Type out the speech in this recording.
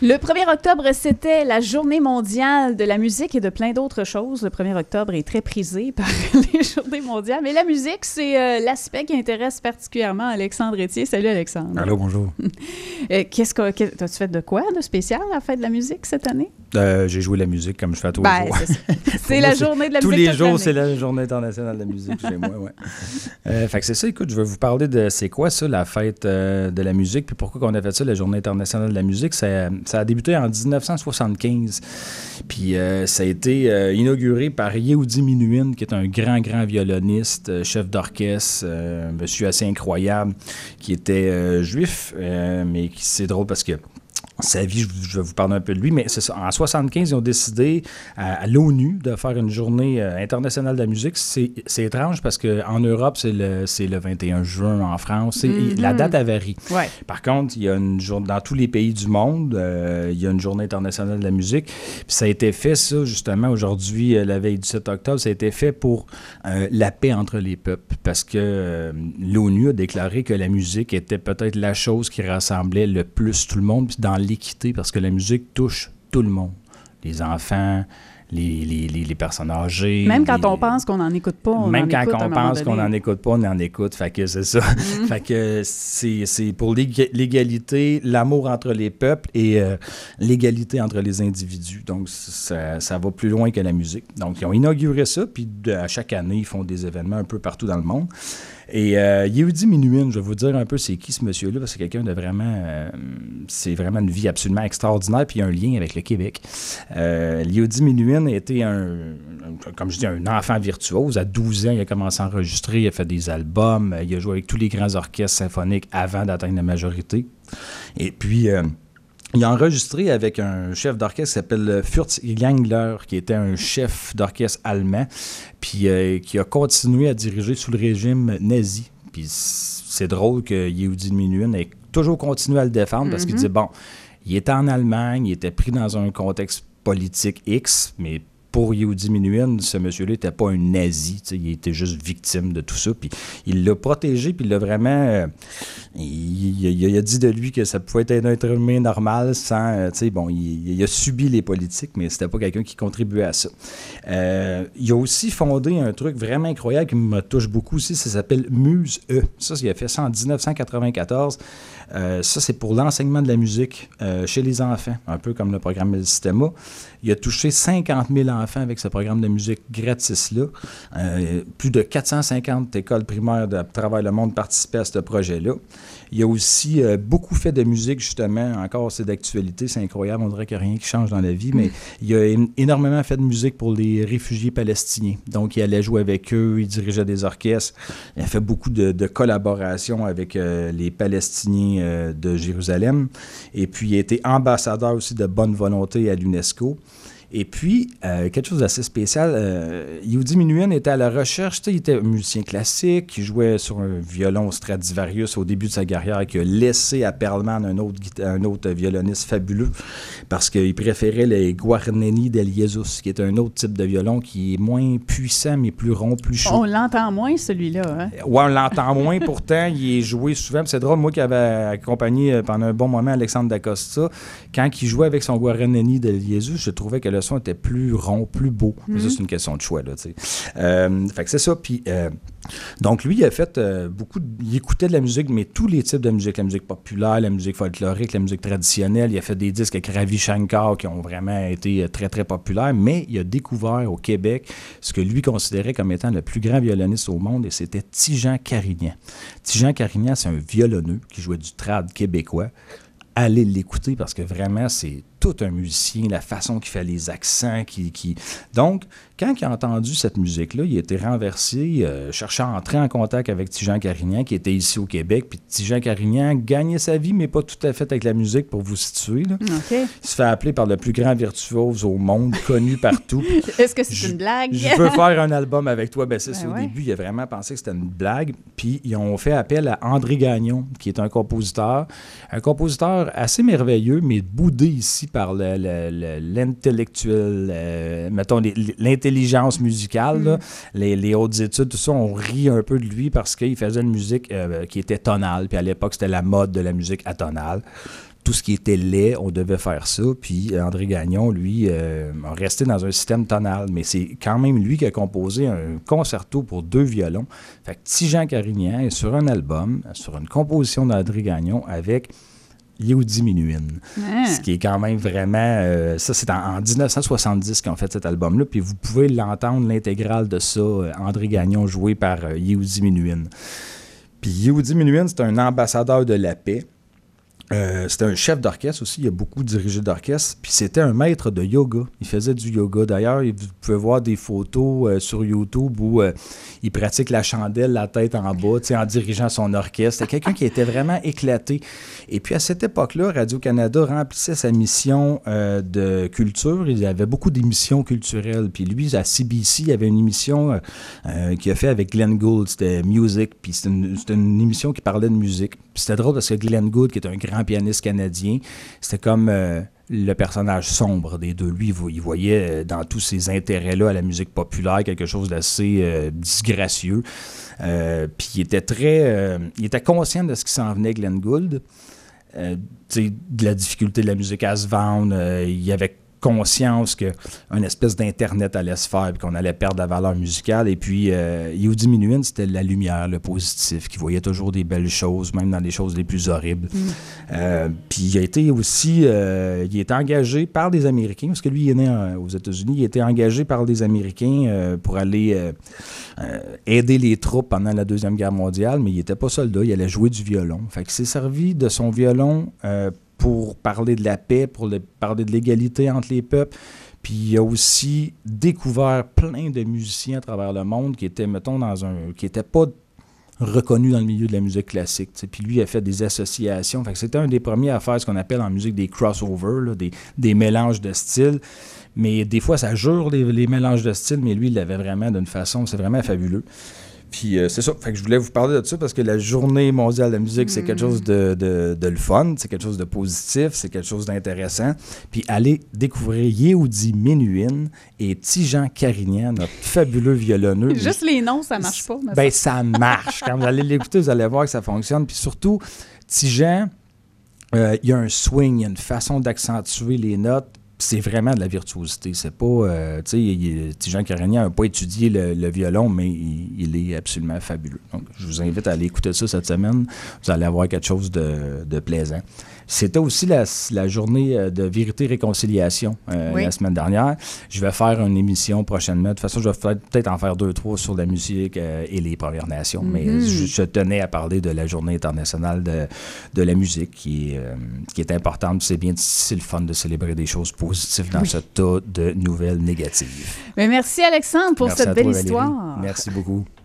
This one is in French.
Le 1er octobre, c'était la journée mondiale de la musique et de plein d'autres choses. Le 1er octobre est très prisé par les journées mondiales, mais la musique, c'est l'aspect qui intéresse particulièrement Alexandre Etier. Salut Alexandre. Allô, bonjour. T'as-tu fait de quoi de spécial à la fête de la musique cette année? J'ai joué la musique comme je fais tous les jours. C'est la journée de la musique. Tous les jours, c'est la journée internationale de la musique chez moi, ouais. Fait que c'est ça, écoute, je vais vous parler de c'est quoi ça, la fête de la musique, puis pourquoi on a fait ça, la journée internationale de la musique. Ça a débuté en 1975, puis ça a été inauguré par Yehudi Menuhin, qui est un grand violoniste, chef d'orchestre, monsieur assez incroyable, qui était juif, mais c'est drôle parce que sa vie, je vais vous parler un peu de lui, mais c'est ça. En 1975, ils ont décidé à l'ONU de faire une journée internationale de la musique. C'est étrange parce qu'en Europe, c'est le 21 juin, en France. La date, elle varie. Ouais. Par contre, il y a une journée dans tous les pays du monde, il y a une journée internationale de la musique. Puis ça a été fait, ça, justement, aujourd'hui, la veille du 7 octobre, ça a été fait pour la paix entre les peuples. Parce que l'ONU a déclaré que la musique était peut-être la chose qui rassemblait le plus tout le monde. Puis dans l'équité, parce que la musique touche tout le monde. Les enfants, les personnes âgées. Même quand on pense qu'on n'en écoute pas, on même en quand écoute on pense qu'on n'en écoute pas, on en écoute. Fait que c'est ça. Fait que c'est pour l'égalité, l'amour entre les peuples et l'égalité entre les individus. Donc, ça va plus loin que la musique. Donc, ils ont inauguré ça, puis à chaque année, ils font des événements un peu partout dans le monde. Et Yehudi Menuhin, je vais vous dire un peu c'est qui ce monsieur-là, parce que c'est quelqu'un de vraiment... c'est vraiment une vie absolument extraordinaire, puis il y a un lien avec le Québec. Yehudi Menuhin a été comme je dis, un enfant virtuose. À 12 ans, il a commencé à enregistrer, il a fait des albums, il a joué avec tous les grands orchestres symphoniques avant d'atteindre la majorité. Et puis... il a enregistré avec un chef d'orchestre qui s'appelle Fritz Gangler, qui était un chef d'orchestre allemand, puis qui a continué à diriger sous le régime nazi. Puis c'est drôle que Yehudi Menuhin ait toujours continué à le défendre parce qu'il disait, bon, il était en Allemagne, il était pris dans un contexte politique X, mais pour Yehudi Menuhin, ce monsieur-là n'était pas un nazi, il était juste victime de tout ça. Puis il l'a protégé, puis il l'a vraiment... il a dit de lui que ça pouvait être un être humain normal sans... il a subi les politiques, mais c'était pas quelqu'un qui contribuait à ça. Il a aussi fondé un truc vraiment incroyable qui me touche beaucoup aussi, ça s'appelle Muse-E. Ça, il a fait ça en 1994. Ça, c'est pour l'enseignement de la musique chez les enfants, un peu comme le programme El Sistema. Il a touché 50 000 enfants avec ce programme de musique gratis-là. Plus de 450 écoles primaires de travers le monde participaient à ce projet-là. Il a aussi beaucoup fait de musique, justement. Encore, c'est d'actualité, c'est incroyable. On dirait qu'il n'y a rien qui change dans la vie, mais il a énormément fait de musique pour les réfugiés palestiniens. Donc, il allait jouer avec eux, il dirigeait des orchestres. Il a fait beaucoup de collaborations avec les Palestiniens de Jérusalem. Et puis, il a été ambassadeur aussi de bonne volonté à l'UNESCO. Et puis, quelque chose d'assez spécial, Yehudi Menuhin était à la recherche, il était musicien classique, il jouait sur un violon Stradivarius au début de sa carrière, qui a laissé à Perlman un autre violoniste fabuleux, parce qu'il préférait les Guarneri del Jesus, qui est un autre type de violon qui est moins puissant, mais plus rond, plus chaud. On l'entend moins, celui-là. Hein? Oui, on l'entend moins, pourtant, il est joué souvent. C'est drôle, moi qui avais accompagné pendant un bon moment Alexandre Dacosta, quand il jouait avec son Guarneri del Jesus, je trouvais que le son était plus rond, plus beau. Mais ça, c'est une question de choix, là, tu sais. Fait que c'est ça. Puis, donc, lui, il a fait il écoutait de la musique, mais tous les types de musique. La musique populaire, la musique folklorique, la musique traditionnelle. Il a fait des disques avec Ravi Shankar qui ont vraiment été très, très populaires. Mais il a découvert au Québec ce que lui considérait comme étant le plus grand violoniste au monde, et c'était Tijan Carignan. Tijan Carignan, c'est un violonneux qui jouait du trad québécois. Allez l'écouter parce que vraiment, c'est tout un musicien, la façon qu'il fait les accents. Donc, quand il a entendu cette musique-là, il a été renversé, cherchant à entrer en contact avec Tijan Carignan, qui était ici au Québec. Puis Tijan Carignan gagnait sa vie, mais pas tout à fait avec la musique, pour vous situer. Là. Okay. Il se fait appeler par le plus grand virtuose au monde, connu partout. Est-ce que c'est une blague? Je veux faire un album avec toi. Ben, c'est ouais. Au début, il a vraiment pensé que c'était une blague. Puis, ils ont fait appel à André Gagnon, qui est un compositeur assez merveilleux, mais boudé ici par l'intellectuel, mettons, l'intelligence musicale, là, les hautes études, tout ça, on rit un peu de lui parce qu'il faisait une musique qui était tonale. Puis à l'époque, c'était la mode de la musique atonale. tout ce qui était laid, on devait faire ça. Puis André Gagnon, lui, a resté dans un système tonal. Mais c'est quand même lui qui a composé un concerto pour 2 violons. Fait que Tijan Carignan est sur un album, sur une composition d'André Gagnon avec Yehudi Menuhin. Ce qui est quand même vraiment... ça, c'est en 1970 qu'ils ont fait cet album-là. Puis vous pouvez l'entendre, l'intégrale de ça, André Gagnon joué par Yehudi Menuhin. Puis Yehudi Menuhin, c'est un ambassadeur de la paix. C'était un chef d'orchestre aussi, il a beaucoup dirigé d'orchestre, puis c'était un maître de yoga. Il faisait du yoga. D'ailleurs, vous pouvez voir des photos sur YouTube où il pratique la chandelle, la tête en bas, en dirigeant son orchestre. C'était quelqu'un qui était vraiment éclaté. Et puis à cette époque-là, Radio-Canada remplissait sa mission de culture. Il y avait beaucoup d'émissions culturelles. Puis lui, à CBC, il y avait une émission qu'il a fait avec Glenn Gould, c'était Music, puis c'était une émission qui parlait de musique. Puis c'était drôle parce que Glenn Gould, qui est un grand pianiste canadien, c'était comme le personnage sombre des deux. Lui, il voyait dans tous ces intérêts-là à la musique populaire quelque chose d'assez disgracieux. Puis il était conscient de ce qui s'en venait, Glenn Gould. De la difficulté de la musique à se vendre. Il avait conscience qu'une espèce d'Internet allait se faire et qu'on allait perdre la valeur musicale. Et puis, Yehudi Menuhin, c'était la lumière, le positif, qui voyait toujours des belles choses, même dans les choses les plus horribles. Puis, il a été aussi... il est engagé par des Américains, parce que lui, il est né aux États-Unis. Il a été engagé par des Américains pour aller aider les troupes pendant la Deuxième Guerre mondiale, mais il n'était pas soldat, il allait jouer du violon. Fait qu'il s'est servi de son violon pour parler de la paix, pour parler de l'égalité entre les peuples. Puis il a aussi découvert plein de musiciens à travers le monde qui étaient, mettons, qui n'étaient pas reconnus dans le milieu de la musique classique. T'sais. Puis lui, il a fait des associations. Fait que c'était un des premiers à faire ce qu'on appelle en musique des crossovers, là, des mélanges de styles. Mais des fois, ça jure les mélanges de styles, mais lui, il l'avait vraiment d'une façon, c'est vraiment fabuleux. Puis c'est ça, fait que je voulais vous parler de ça parce que la Journée mondiale de la musique, c'est quelque chose de le fun, c'est quelque chose de positif, c'est quelque chose d'intéressant. Puis allez découvrir Yehudi Menuhin et Tijan Carignan, notre fabuleux violonneux. Juste les noms, ça marche pas. Ben ça marche. Quand vous allez l'écouter, vous allez voir que ça fonctionne. Puis surtout, Tijan, il y a un swing, il y a une façon d'accentuer les notes. C'est vraiment de la virtuosité. C'est pas... tu sais, Tijan Carignan n'a pas étudié le violon, mais il est absolument fabuleux. Donc, je vous invite à aller écouter ça cette semaine. Vous allez avoir quelque chose de plaisant. C'était aussi la journée de vérité et réconciliation la semaine dernière. Je vais faire une émission prochainement. De toute façon, je vais peut-être en faire 2-3 sur la musique et les Premières Nations. Mais je tenais à parler de la journée internationale de la musique qui est importante. C'est le fun de célébrer des choses positives dans ce tas de nouvelles négatives. Mais merci Alexandre pour cette belle histoire. Merci beaucoup.